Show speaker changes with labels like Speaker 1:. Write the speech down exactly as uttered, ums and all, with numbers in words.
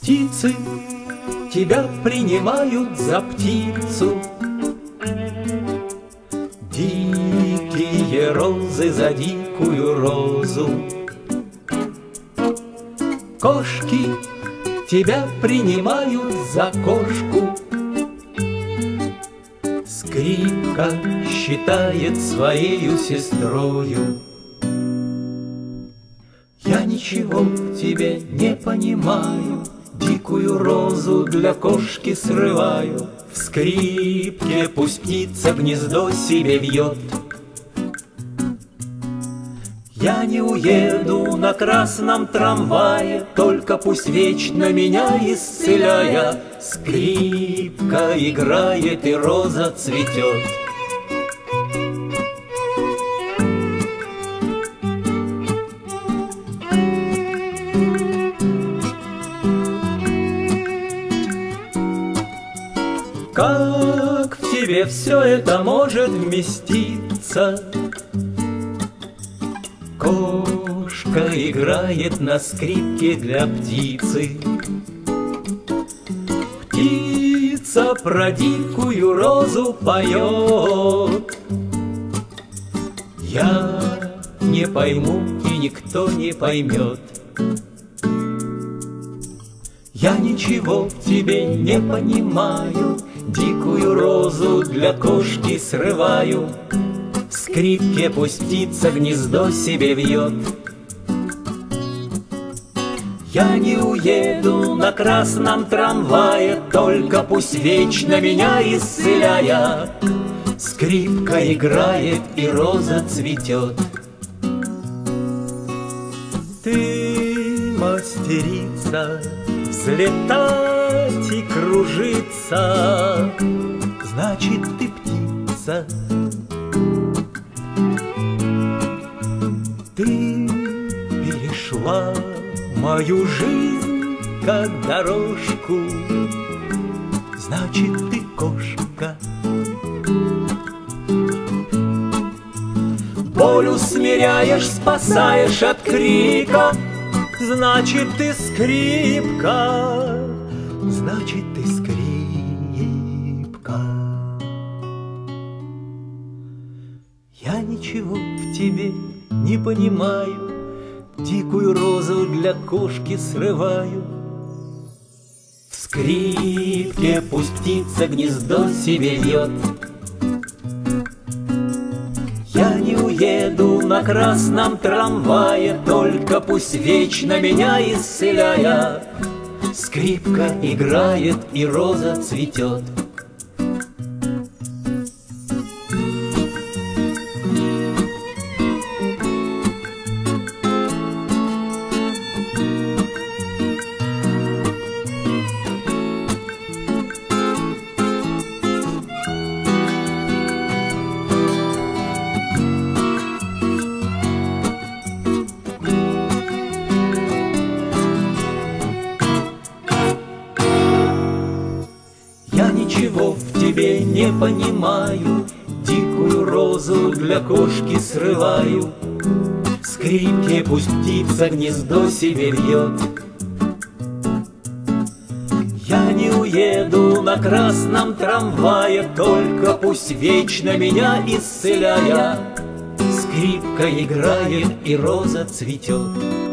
Speaker 1: Птицы тебя принимают за птицу, дикие розы за дикую розу. Кошки тебя принимают за кошку, скрипка считает своею сестрою. Я ничего в тебе не понимаю, дикую розу для кошки срываю. В скрипке пусть птица гнездо себе вьет. Я не уеду на красном трамвае, только пусть вечно меня исцеляя, скрипка играет и роза цветет. Как в тебе все это может вместиться? Кошка играет на скрипке для птицы. Птица про дикую розу поет. Я не пойму, и никто не поймет. Я ничего в тебе не понимаю, дикую розу для кошки срываю. В скрипке пусть птица гнездо себе вьет. Я не уеду на красном трамвае, только пусть вечно меня исцеляя, скрипка играет и роза цветет. Ты мастерица взлетать и кружиться, значит, ты птица. Ты перешла мою жизнь как дорожку, значит, ты кошка. Боль усмиряешь, спасаешь от крика, значит, ты скрипка, значит, ты скрипка. Я ничего в тебе не понимаю, дикую розу для кошки срываю. В скрипке пусть птица гнездо себе вьет. Я не уеду на красном трамвае, только пусть вечно меня исцеляя, скрипка играет и роза цветет. Ничего в тебе не понимаю, дикую розу для кошки срываю. В скрипке пусть птица гнездо себе вьет. Я не уеду на красном трамвае, только пусть вечно меня исцеляя, скрипка играет и роза цветет.